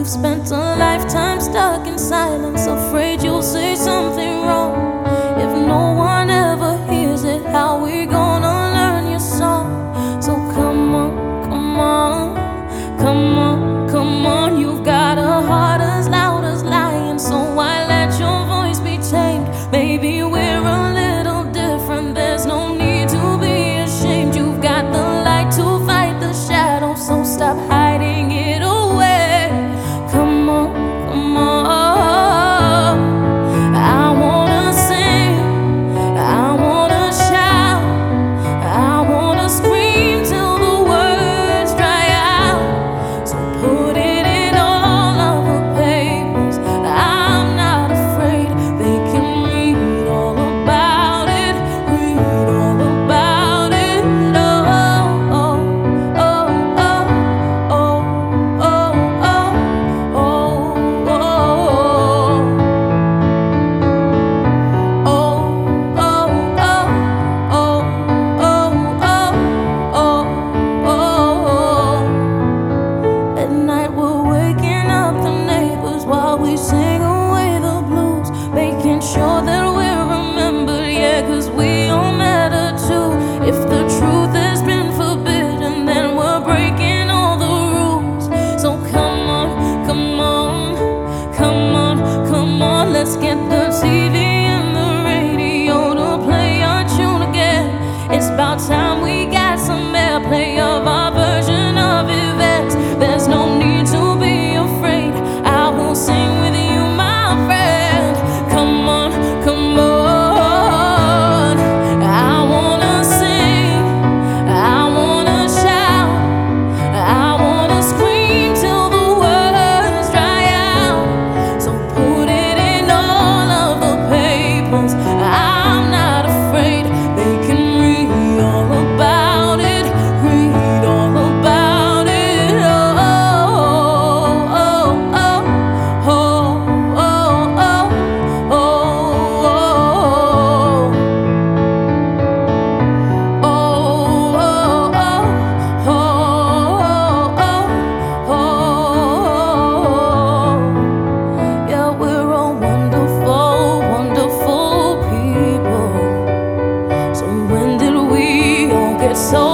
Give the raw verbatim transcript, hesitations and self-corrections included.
You've spent a lifetime stuck in silence, afraid you'll say something wrong. If no one ever hears it, how we gonna learn your song? So come on, come on, come on, come on. You've got a heart as loud as lion, so why let your voice be tamed? Maybe we're a little different, there's no need to be ashamed. You've got the light to fight the shadow, so stop hiding it away. Come on, come on. I wanna sing, I wanna shout, I wanna scream till the words dry out. So put it in all of the papers, I'm not afraid. They can read all about it, read all about it. Oh, oh, oh, oh, oh, oh, oh, oh, oh. At night we're waking up the neighbors while we sing away the blues, making sure that we're remembered, yeah, cause we all matter too. If the truth has been forbidden, then we're breaking all the rules. So come on, come on, come on, come on. Let's get the T V and the radio to play our tune again. It's about time we got some airplay of our version of events. There's no need to be afraid, I will sing with you, my friend. Come on, come on. I wanna sing, I wanna shout, I wanna scream till the words dry out. So put it in all of the papers, I'm not afraid. They can read all about it, read all about it. Oh, oh, oh, oh, oh, oh, oh, oh, oh, oh, oh. Yeah, we're all wonderful, wonderful people. So when did we all get so